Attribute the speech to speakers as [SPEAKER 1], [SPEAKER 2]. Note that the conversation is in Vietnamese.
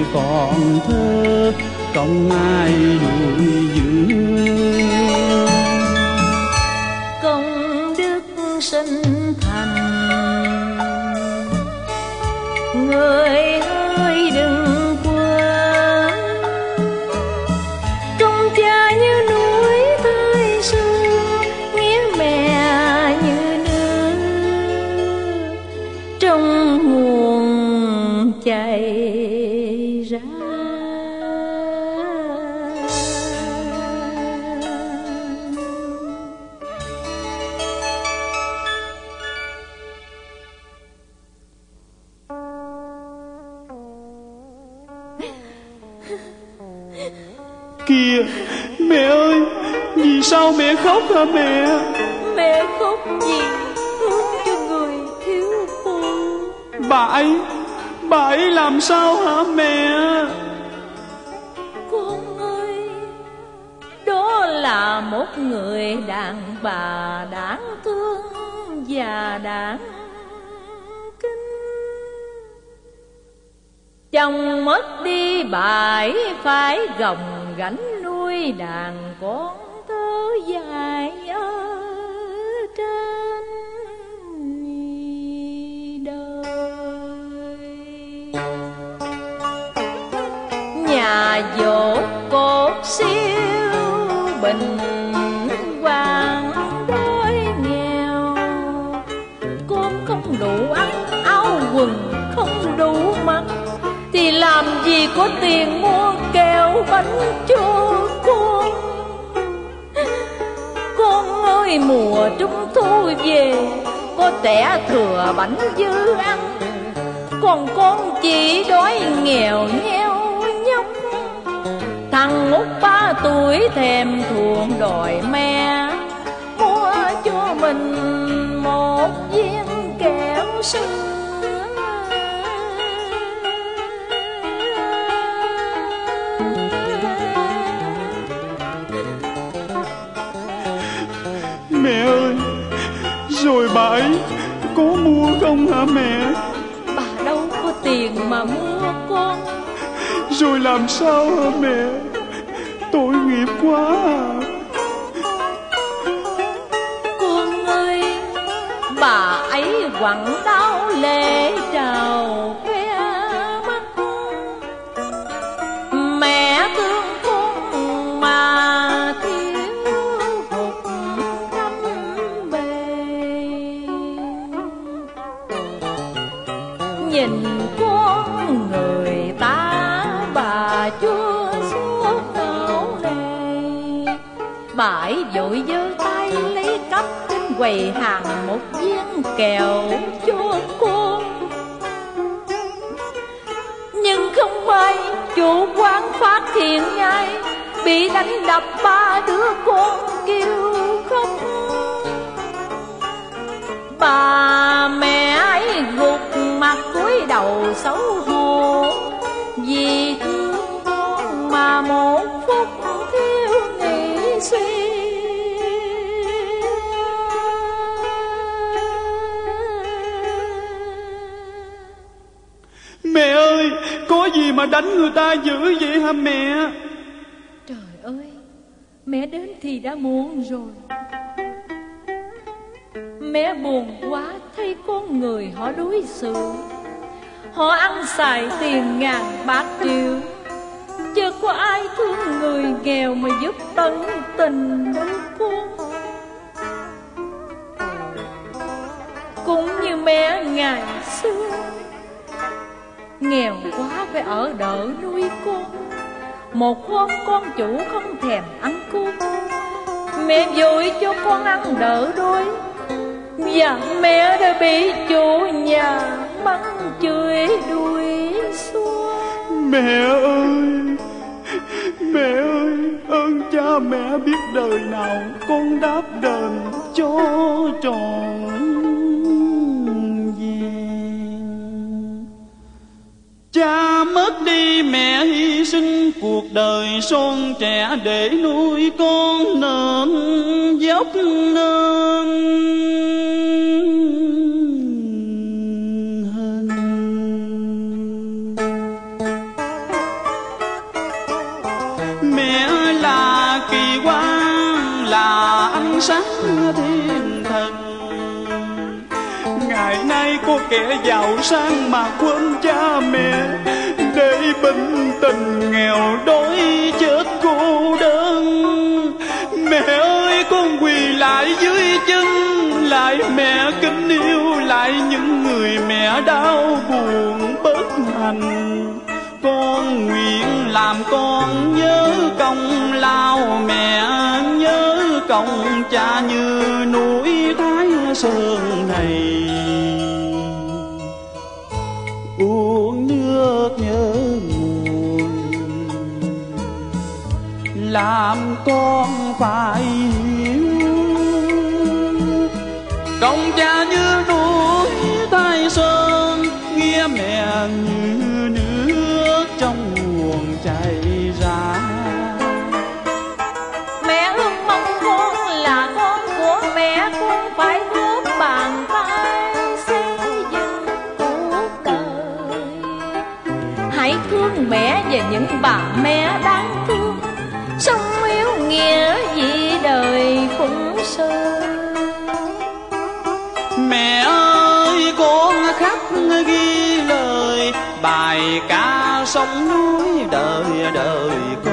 [SPEAKER 1] còn thơ không ai nuôi dưỡng.
[SPEAKER 2] Công đức sinh thành người ơi đừng quên, công cha như núi thời xưa, nghĩa mẹ như nước trong nguồn chảy ra.
[SPEAKER 1] Kìa mẹ ơi, vì sao mẹ khóc hả mẹ?
[SPEAKER 2] Mẹ khóc vì thương cho người thiếu phụ.
[SPEAKER 1] Bà ấy làm sao hả mẹ?
[SPEAKER 2] Con ơi, đó là một người đàn bà đáng thương và đáng kính. Chồng mất đi bà ấy phải gồng gánh nuôi đàn con thơ dài ở trên đời. Nhà dột cột siêu bình hoàng đói nghèo, cơm không đủ ăn, áo quần không đủ mặc, thì làm gì có tiền mua kẹo bánh cho con. Con ơi, mùa trung thu về có tẻ thừa bánh dư ăn, còn con chỉ đói nghèo nheo nhóc. Thằng út 3 tuổi thèm thuồng đòi mẹ mua cho mình một viên kẹo sữa.
[SPEAKER 1] Mẹ ơi, rồi bà ấy có mua không hả mẹ?
[SPEAKER 2] Bà đâu có tiền mà mua con.
[SPEAKER 1] Rồi làm sao hả mẹ? Tội nghiệp quá à.
[SPEAKER 2] Con ơi, bà ấy quặn đau lệ trào khóe mắt. Mẹ thương con mà thiếu hụt trăm bề. Nhìn con người ta bà chưa suốt não nề, bà ấy vội giơ tay lấy cắp trên quầy hàng một viên kẹo cho con. Nhưng không may chủ quán phát hiện ngay, bị đánh đập 3 đứa con kêu khóc. Bà mẹ ấy gục mặt cúi đầu xấu hổ, vì thương con mà một phút thiếu nghĩ suy.
[SPEAKER 1] Mẹ ơi, có gì mà đánh người ta dữ vậy hả mẹ?
[SPEAKER 2] Trời ơi, mẹ đến thì đã muộn rồi. Mẹ buồn quá thấy con người họ đối xử. Họ ăn xài tiền ngàn bạc triệu, chứ có ai thương người nghèo mà giúp tận tình đâu con. Cũng như mẹ ngày xưa, nghèo quá phải ở đợ nuôi con. Một hôm con chủ không thèm ăn cơm, mẹ vội cho con ăn đỡ đói, và mẹ đã bị chủ nhà mắng chửi đuổi xua.
[SPEAKER 1] Mẹ ơi, ơn cha mẹ biết đời nào con đáp đền cho tròn vẹn. Cha mất đi mẹ hy sinh cuộc đời son trẻ để nuôi con nên dốc nên hình. ngày nay có kẻ giàu sang mà quên cha mẹ, để bệnh tình nghèo đói chết cô đơn. Mẹ ơi con quỳ lại dưới chân, lại mẹ kính yêu, lại những người mẹ đau buồn bất hạnh. Con nguyện làm con nhớ công lao mẹ, nhớ công cha như núi Thái Sơn này. Uống nước nhớ nguồn, làm con phải hiểu. Công cha như núi Thái Sơn, nghĩa mẹ như nước trong nguồn chảy ra.
[SPEAKER 2] Mẹ ước mong con là con của mẹ, con phải góp bàn tay xây dựng cuộc đời. Hãy thương mẹ và những bà mẹ đáng thương, sống yếu nghĩa vì đời phụng sự.
[SPEAKER 1] Mẹ ơi con khắc ghi lời bài ca sông núi đời đời con.